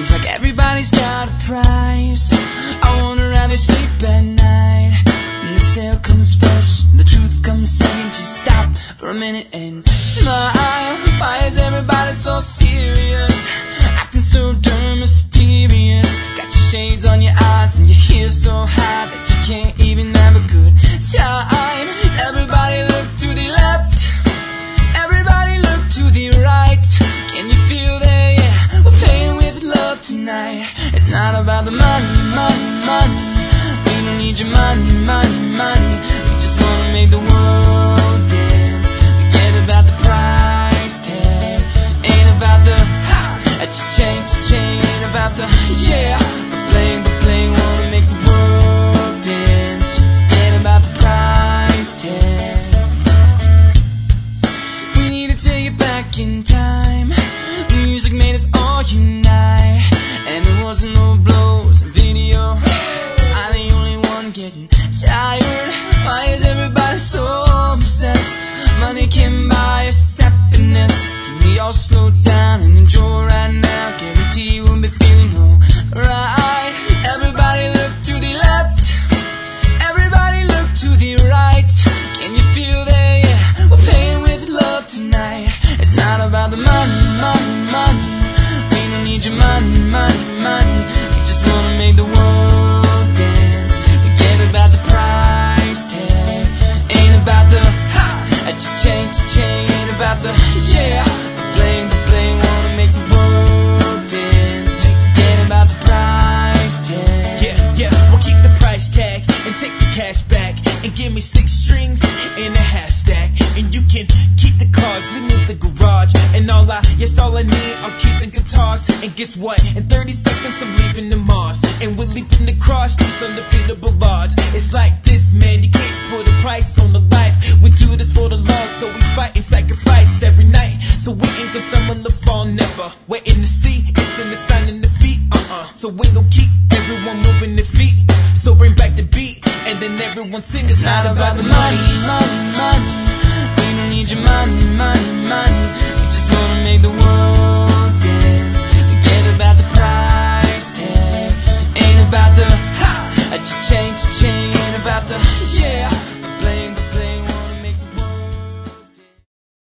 Seems like everybody's got a price. I wonder how they sleep at night. And the sale comes first, the truth comes second. Just stop for a minute and smile. Why is everybody so serious? Acting so damn mysterious. Got your shades on your eyes and your hair so high that you can't even have a good time. Everybody look to the left, everybody look to the right. Can you feel that? Yeah, we're playing with love tonight. It's not about the money, money, money. We don't need your money, money, money. We just wanna make the world dance. Forget about the price tag. Ain't about the ha, cha-ching, cha-ching. Ain't about the yeah. We're playing, wanna make the world dance. Ain't about the price tag. We need to take it back in time. Music made us all unite. And there wasn't no blows and video. I'm the only one getting tired. Why is everybody so obsessed? Money can buy us happiness. Can we all slow down and enjoy right now? Guarantee we'll be feeling alright. Everybody look to the left, everybody look to the right. Can you feel that? Yeah, we're playing with love tonight. It's not about the money, money, money. We don't need your money, money, money. We just wanna make the world dance. Forget about the price tag. Ain't about the ha, cha-ching, cha-ching. Ain't about the yeah. We're playing, wanna make the world dance. Forget about the price tag. Yeah, we'll keep the price tag and take the cash back. And give me 6 strings and a half stack. And you can keep the cars, leave me the garage. And all I need are keys and guitars. And guess what? In 30 seconds I'm leaving the Mars. And we're leaping across these undefeatable odds. It's like this, man, you can't put a price on the life. We do this for the Lord, so we fight and sacrifice every night. So we ain't gonna stumble or fall, never. Waiting to see, it's in the sign in the feet, So we gon' keep everyone moving their feet. So bring back the beat, and then everyone sing. It's not about the money, money, money. We don't need your money, money, money. We just wanna make the world dance. Forget about the price tag. Ain't about the ha, cha-ching, cha-ching. Ain't about the